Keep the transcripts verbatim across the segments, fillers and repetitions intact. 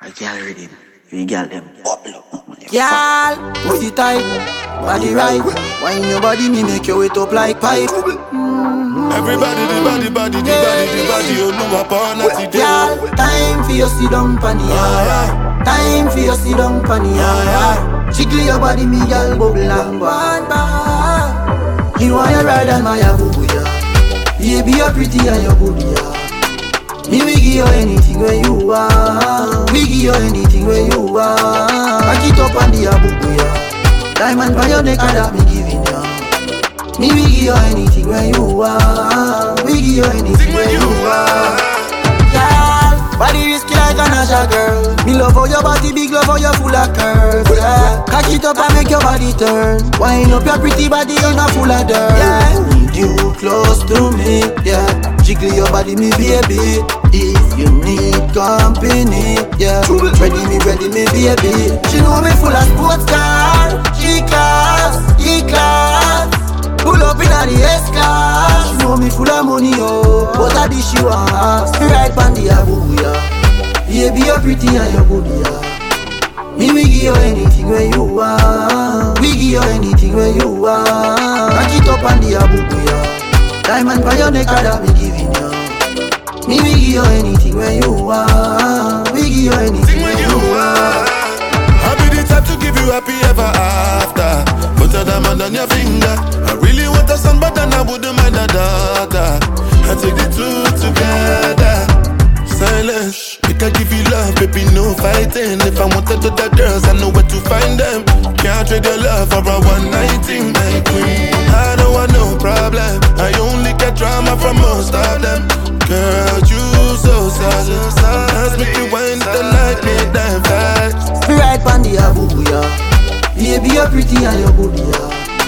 I can't read it. We got them bubble up. Girl, pussy tight, body right. Wine your body, me make you wet up like pipe. Mm-hmm. Everybody, the body, body, the body, the body, you know upon us today. Girl, time for you sit down panny, yeah. Time for you sit down panny, yeah. Jiggle your body, me girl, bubble and one bar. You want you ride on my boo, yeah. Baby, you're pretty and you're good, yeah. Me we give you anything where you want. We give you anything where you want. Back it up on the abubu, yeah. Diamond by your neck and that me giving ya. Me we give you anything where you want. We give you anything where you want. Girl, body risky like a Nasha girl. Me love how your body big, love how you full of curves, yeah. Cock it up and make your body turn. Wind up your pretty body, you're not full of dirt, yeah. You close to me, yeah. Jiggle your body, me baby. If you need company, yeah. Ready me, ready me, baby. She know me full of sports car. She class, E class. Pull up in the S-class. She know me full of money, oh. But I dish you ass. Right on the abu, yeah. Baby, you're pretty and you're good, yeah. Me we give you anything where you want. We give you anything where you want. Back it up on the abu, yeah. Diamond by your neck, that me giving you. Me we give you anything where you want. We give you anything where you want. I'll be the type to give you happy ever after. Put a diamond on your finger. I really want a son, but then I wouldn't mind a daughter. I take the two together. Silence, we can give you love, baby, no fighting. If I wanted to the girls, I know where to find them. Can't trade your love for a one night thing, my queen. I don't want no problem. I only get drama from most of them. Girl, you so solid. Let's make you wind the light, make them fast. Right on the abu, yeah. Baby, you're pretty and you're good, yeah.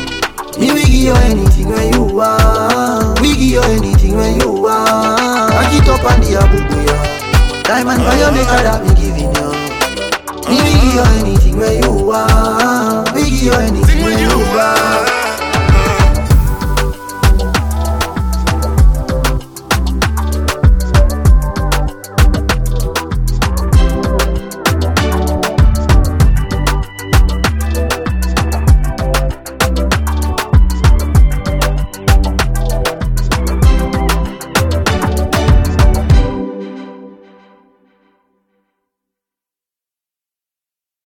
Me we give you anything where you want. We give you anything where you want. Back it up on the abu, yeah. Diamond by your neck, that me giving you. Me we give you anything where you want. We give you anything where you want.